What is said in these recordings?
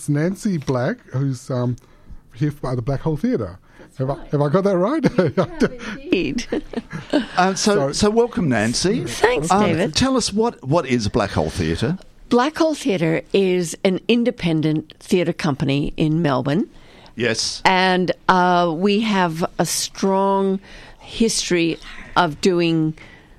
Nancy Black, who's here by the Black Hole Theatre. Have I got that right? Indeed. So welcome, Nancy. Thanks, David. Tell us what is Black Hole Theatre? Black Hole Theatre is an independent theatre company in Melbourne. Yes. And we have a strong history of doing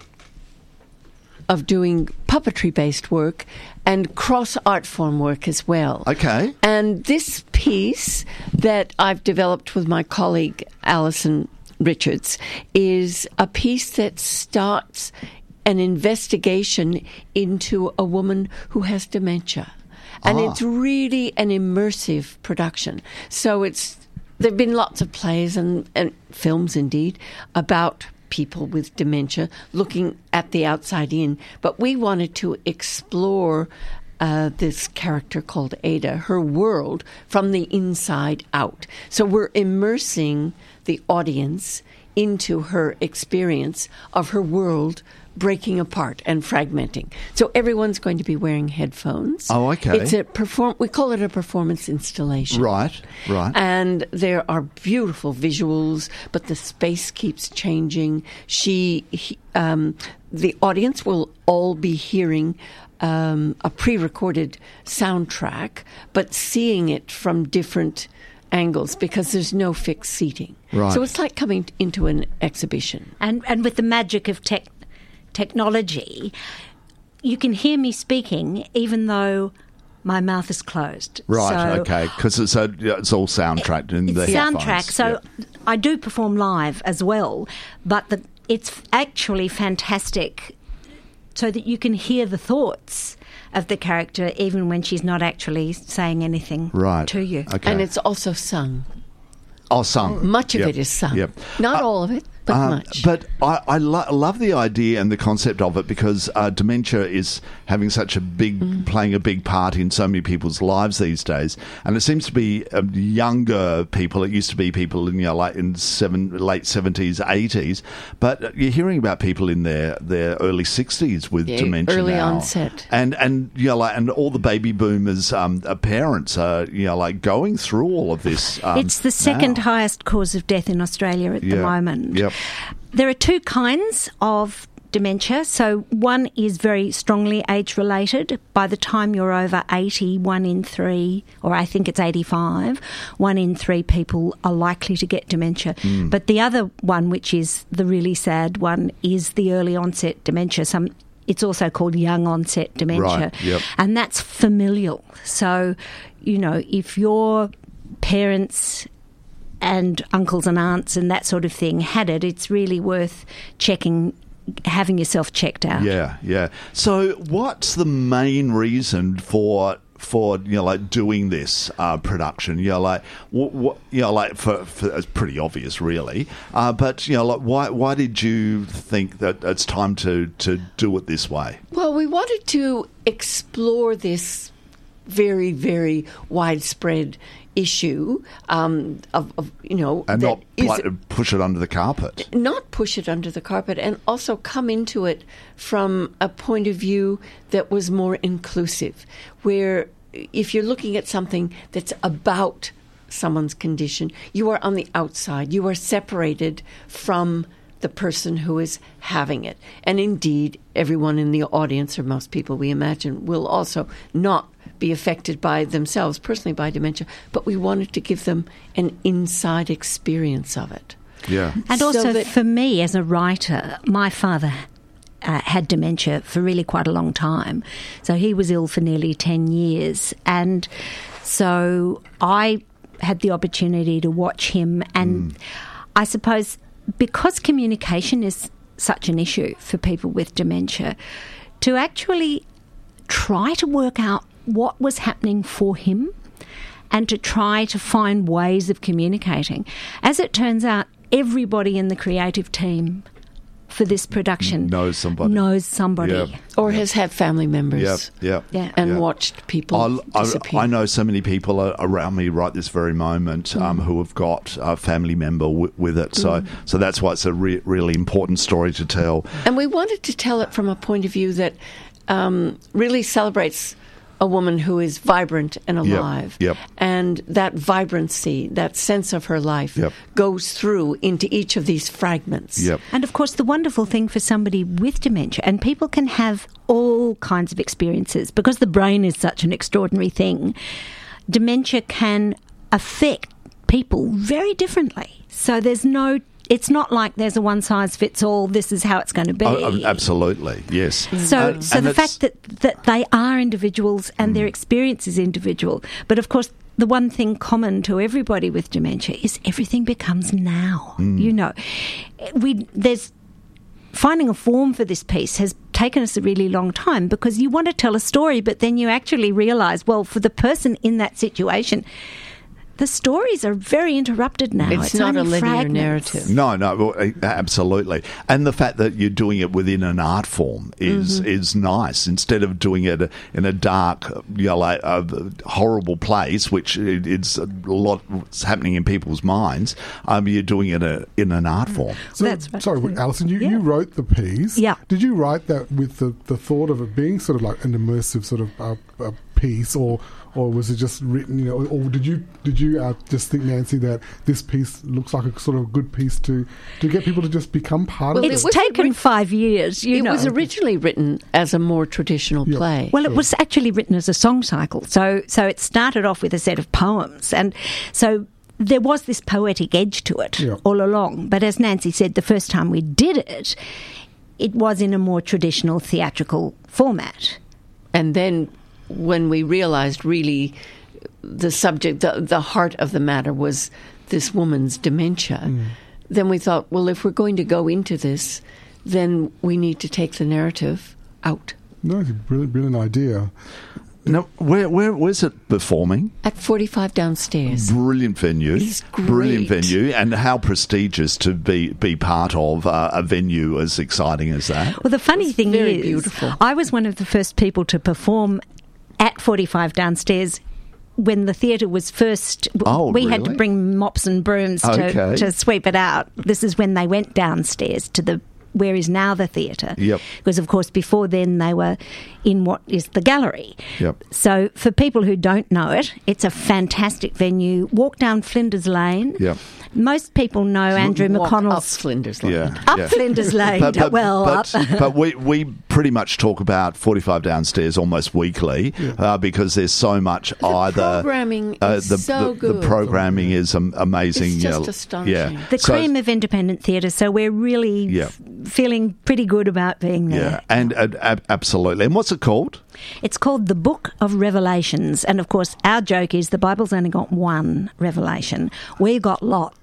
puppetry-based work and cross-art form work as well. Okay. And this piece that I've developed with my colleague Alison Richards is a piece that starts an investigation into a woman who has dementia. And it's really an immersive production. So there've been lots of plays and films, indeed, about people with dementia looking at the outside in. But we wanted to explore this character called Ada, her world, from the inside out. So we're immersing the audience into her experience of her world breaking apart and fragmenting. So everyone's going to be wearing headphones. Oh, okay. It's we call it a performance installation. Right. And there are beautiful visuals, but the space keeps changing. The audience will all be hearing a pre-recorded soundtrack, but seeing it from different angles because there's no fixed seating. Right. So it's like coming into an exhibition. And with the magic of technology, you can hear me speaking even though my mouth is closed. Right, okay, because it's all soundtracked in the headphones. Soundtrack, so I do perform live as well, but it's actually fantastic so that you can hear the thoughts of the character even when she's not actually saying anything to you. Okay. And it's also sung. Oh, sung. Much of it is sung. Yep. Not all of it, but much. But I love the idea and the concept of it because dementia is having such playing a big part in so many people's lives these days. And it seems to be younger people. It used to be people in late 70s, 80s. But you're hearing about people in their early 60s with dementia early now. onset. And and all the baby boomers parents are going through all of this. It's the second highest cause of death in Australia at the moment. Yep. There are two kinds of dementia. So one is very strongly age-related. By the time you're over 80, 1 in 3, or I think it's 85, 1 in 3 people are likely to get dementia. But the other one, which is the really sad one, is the early onset dementia. It's also called young onset dementia. Right, yep. And that's familial. So, if your parents and uncles and aunts and that sort of thing had it, it's really worth having yourself checked out. Yeah. So what's the main reason for doing this production? It's pretty obvious, really. But why did you think that it's time to do it this way? Well, we wanted to explore this very, very widespread issue and not push it under the carpet. Not push it under the carpet, and also come into it from a point of view that was more inclusive, where if you're looking at something that's about someone's condition, you are on the outside. You are separated from the person who is having it. And indeed, everyone in the audience, or most people we imagine, will also not be affected by themselves, personally by dementia, but we wanted to give them an inside experience of it. Yeah. And also for me as a writer, my father had dementia for really quite a long time. So he was ill for nearly 10 years. And so I had the opportunity to watch him. And I suppose because communication is such an issue for people with dementia, to actually try to work out what was happening for him and to try to find ways of communicating. As it turns out, everybody in the creative team for this production knows somebody. Yep. Or has had family members watched people disappear. I know so many people around me right this very moment who have got a family member with it. So that's why it's a really important story to tell. And we wanted to tell it from a point of view that really celebrates a woman who is vibrant and alive. Yep. And that vibrancy, that sense of her life, Yep. goes through into each of these fragments. Yep. And of course, the wonderful thing for somebody with dementia, and people can have all kinds of experiences because the brain is such an extraordinary thing, dementia can affect people very differently. So it's not like there's a one-size-fits-all, this is how it's going to be. Oh, absolutely, yes. So And the it's- fact that they are individuals and their experience is individual. But of course, the one thing common to everybody with dementia is everything becomes now. You know, finding a form for this piece has taken us a really long time because you want to tell a story, but then you actually realise, well, for the person in that situation, the stories are very interrupted now. It's not a only linear fragments. narrative. No, well, absolutely. And the fact that you're doing it within an art form is nice. Instead of doing it in a dark, horrible place, which it's a lot happening in people's minds, you're doing it in an art form. So, That's right. sorry, Alison, you wrote the piece. Yeah. Did you write that with the thought of it being sort of like an immersive sort of piece, or was it just written, or did you just think, Nancy, that this piece looks like a sort of good piece to get people to just become part of Well, it? It's taken 5 years, It was originally written as a more traditional play. Well, it was actually written as a song cycle. So it started off with a set of poems. And so there was this poetic edge to it all along. But as Nancy said, the first time we did it, it was in a more traditional theatrical format. And then when we realized really the subject, the heart of the matter was this woman's dementia, then we thought, well, if we're going to go into this, then we need to take the narrative out. No, it's a brilliant idea. Now, where's it performing? At 45 Downstairs. Brilliant venue. It's great. Brilliant venue. And how prestigious to be part of a venue as exciting as that. Well, the funny thing very is, beautiful. I was one of the first people to perform at 45 Downstairs when the theatre was first. We had to really? bring mops and brooms to sweep it out. This is when they went downstairs to where is now the theatre. Yep. Because, of course, before then they were in what is the gallery. Yep. So for people who don't know it, it's a fantastic venue. Walk down Flinders Lane. Yep. Most people know Andrew Walk up McConnell's... Flinders Lane. Yeah. Up Flinders Lane. But up. we pretty much talk about 45 Downstairs almost weekly because there's so much programming is so good. The programming is amazing. It's just astonishing. Yeah. The cream of independent theatre, so we're really feeling pretty good about being there. Yeah, and absolutely. And what's it called? It's called The Book of Revelations, and of course our joke is the Bible's only got one revelation. We've got lots.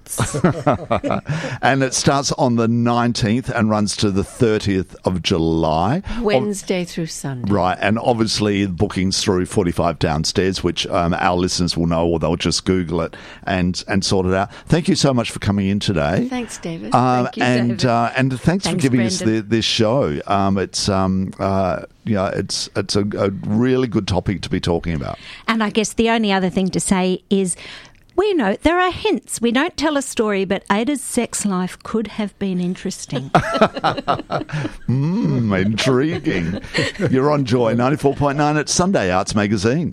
And it starts on the 19th and runs to the 30th of July. Wednesday through Sunday. Right, and obviously bookings through 45 Downstairs, which our listeners will know, or they'll just Google it and sort it out. Thank you so much for coming in today. Thanks, David. Thank you, David. And thanks for giving Brendan. us this show. It's a really good topic to be talking about. And I guess the only other thing to say is we know there are hints. We don't tell a story, but Ada's sex life could have been interesting. Intriguing. You're on Joy 94.9 at Sunday Arts Magazine.